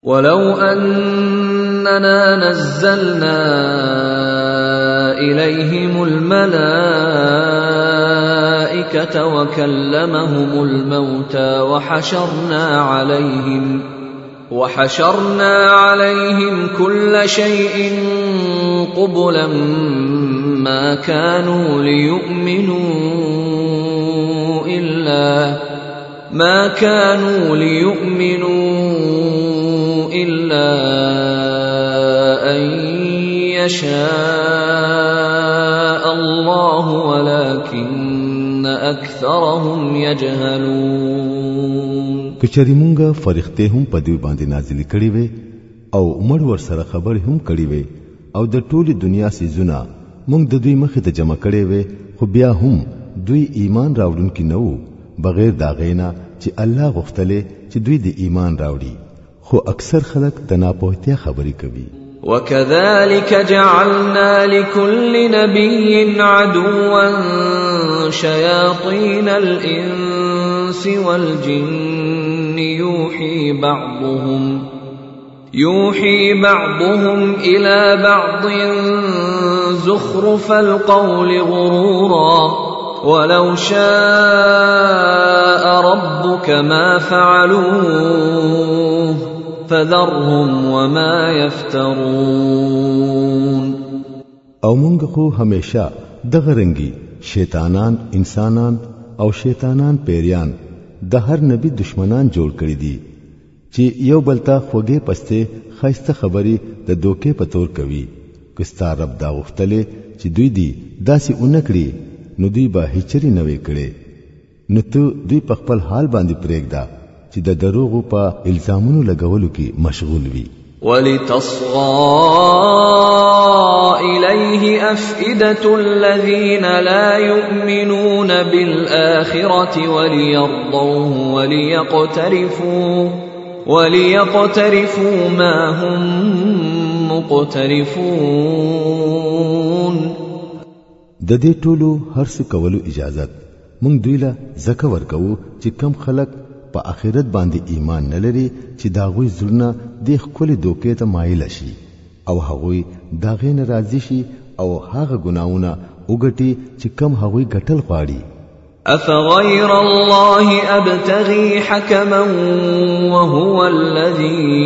ولو أننا نزلنا إليهم الملائكة وكلمهم الموتى وحشرنا عليهم كل شيء قبلا ما كانوا ليؤمنوا إلا أن يشاء الله ولكن أكثرهم يجهلون. کچری مونږه فرښتې هم په دوی باندې نازلې کړې وې او مړ ور سره خبرې هم کړې وې او د ټولي دنیا سيزونه مونږ د دوی مخې ته جمع کړې وې، خو بیا هم دوی ایمان راوړونکي نه وو بغیر دا غینا چې الله غوښتلې چې دوی د ایمان راوړي، خو اکثر خلک د ناپوهتیا خبرې کوي. وكذلك جعلنا لكل نبي عدوا شياطين الإنس والجن يوحي بعضهم إلى بعض زخرف القول غرورا ولو شاء ربك ما فعلوه فذرهم وما يفترون. او مونږ خو همیشه دغه رنګي شیطانان انسانان او شیطانان پیریان د هر نبی دشمنان جوړ کړی دي چې یو بلتا خوږه پسته خاصه خبري د دوکې په تور کوي. کستا رب دا غفتله چې دوی دي داسې اونکړي نو دوی به هیڅری نه وکړي، نو ته دوی په خپل حال باندې پرېږده چې د دروغو په الزامونو لګولو کې مشغول وي. ولتصغى إليه أفئدة الذين لا يؤمنون بالآخرة وليرضوه وليقترفوا ما هم مقترفون. د دې ټولو هر څه کولو اجازت مونږ دوی له زکه ورکو چې کم خلک په آخرت باندې ایمان نه لري چې داغوی زړه د خپل دوکې ته مایل شي او هغوی داغې ناراضي شي او هغه ګناونه وګټي چې کم هغوی ګټل غواړي. أفغير الله أبتغي حكما وهو الذي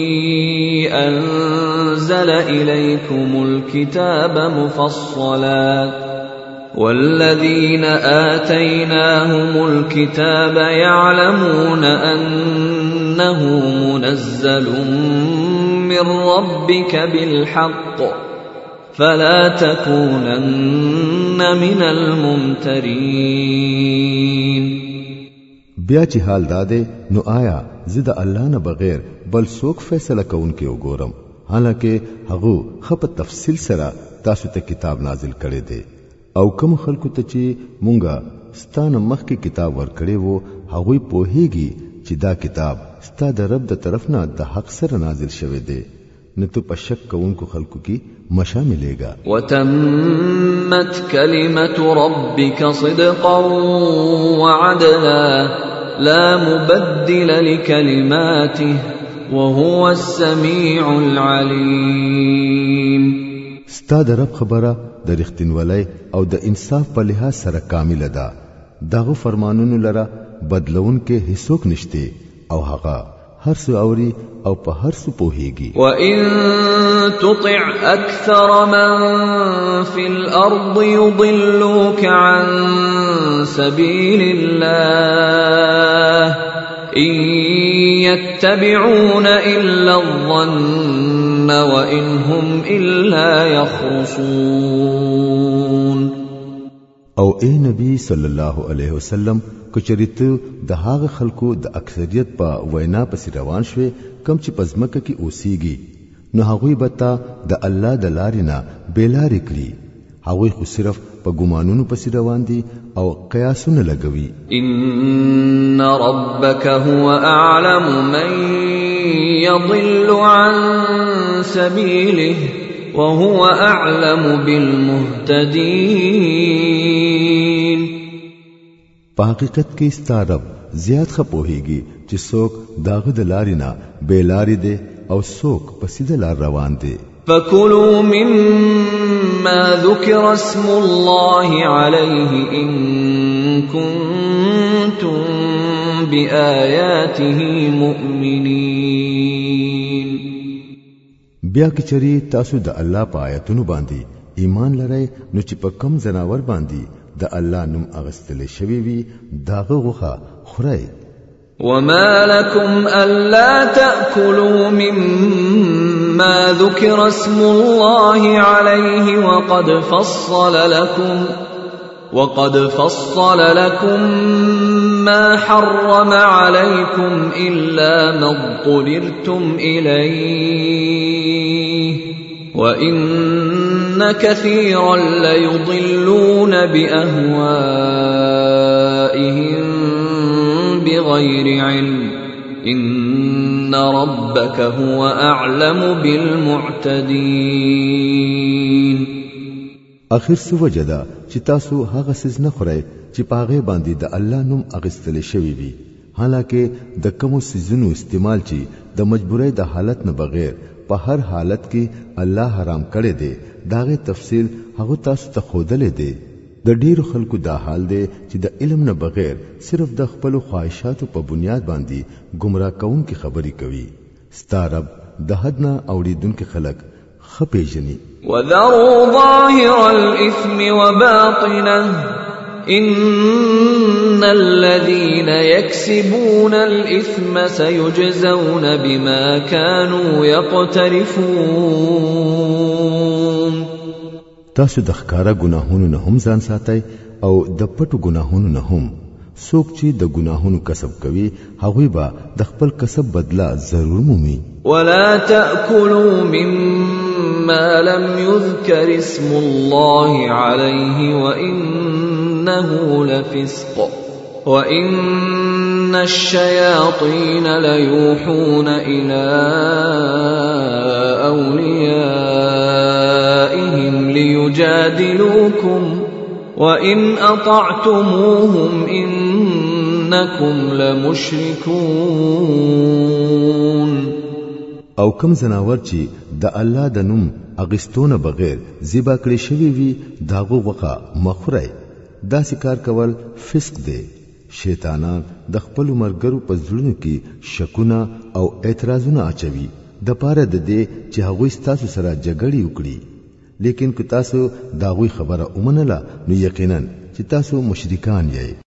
أنزل إليكم الكتاب مفصلا والذين آتيناهم الكتاب يعلمون أنه منزل من ربك بالحق فلا تكونن من الممترين. بیا چې حال داده نو آیا زه د الله نه بغیر بل څوک فیصله کوونکی وګورم، حالکه هغه خپ تفصیل سره تاسو ته کتاب نازل کړي دي او کوم خلکو ته چې مونږه ستانه مخکې کتاب ورکړي وو هغه پوهیږي چې دا کتاب ستا د رب د طرف نه د حق سره نازل شوی دی، نو ته په شک کوونکو خلکو کې مشاملېږي. وتمت كلمة ربك صدقا وعدلا لا مبدل لكلماته وهو السميع العليم. ستا د رب خبره د رښتینولۍ او د انصاف په لحاظ سره کامل ده، دغه فرمانونو لره بدلون کې هیڅوک نشته او هغه هر څه اوري او په هر څه پوهیږي. وَإِن تُطِعْ أَكْثَرَ مَن فِي الْأَرْضِ يُضِلُّوكَ عَن سَبِيلِ اللَّهِ إِن يَتَّبِعُونَ إِلَّا الظَّنَّ وَإِنْ هُمْ إِلَّا يَخْرُصُونَ. او اے نبی صلی الله علیه وسلم کچریت د هغه خلکو د اکثریت په وینا پس روان شوه کم چې پزمکه کې اوسېږي، نو هغه بتا د الله د لارې نه بیلاری کړی، هغه خو صرف په ګمانونو پس روان دي او قیاسونه لګوي. ان ربک هو اعلم من يضل عن سبيله وهو اعلم بالمهتدين. په حقیقت کې ستارب زیات خپوهيږي چې څوک داغه د لارې نه بې لارې دي او څوک په سیده لار روان دي. فكلوا مما ذكر اسم الله عليه إن كنتم بآياته مؤمنين. بیا که چری تاسو د الله په آیاتونو باندې ایمان لرئ نو چې په کم زناور باندې د الله نوم اغستل شوی وي داغه غوخه خورئ. وما لكم ألا تأكلوا مما ذكر اسم الله عليه وقد فصل لكم ما حرم عليكم إلا ما اضطررتم إليه وإن كثيرا ليضلون بأهوائهم بغير علم إن ربك هو أعلم بالمعتدين. اخر څه وجدا چې تاسو هغه څه نه خورئ چې پاغه باندې د الله نوم اغستل شوی وي، حالکه د کوم سيزونو استعمال چې د مجبورۍ د حالت نه بغیر په هر حالت کې الله حرام کړی دی داغه تفصیل هغه تاسو ته خودلې دی. د ډیرو خلکو دا حال دی چې د علم نه بغیر صرف د خپل خواهشاتو په بنیاد باندې گمراه کونکي خبرې کوي. ستارب د حد نه اوریدونکو خلک خپېجني. وذروا ظاهر الإثم وباطنه إن الذين يكسبون الإثم سيجزون بما كانوا يقترفون. تاسو د ښکارا ګناهونو نه هم ځان ساتئ او د پټو ګناهونو نه هم. څوک چې د ګناهونو کسب کوي هغوی به د خپل کسب بدله ضرور مومي. ولا تأكلوا مما لم يذكر اسم الله عليه وإنه لفسق وإن الشياطين ليوحون إلى أوليائهم ليجادلوكم وإن أطعتموهم إنكم لمشركون. او کم زناور چې د الله د نوم اغستونه بغیر زیبا کړی شوی وي داغو وقا مخورای. دا سکار کول فسق دی. شیطانان د خپل مرګرو په ځړونو کې شکونه او اعتراضونه اچوي د پاره د دې چې هغوی تاسو سره جګړې وکړي. لیکن که تاسو داغوی خبره اومنله نو یقینا چې تاسو مشرکان یې.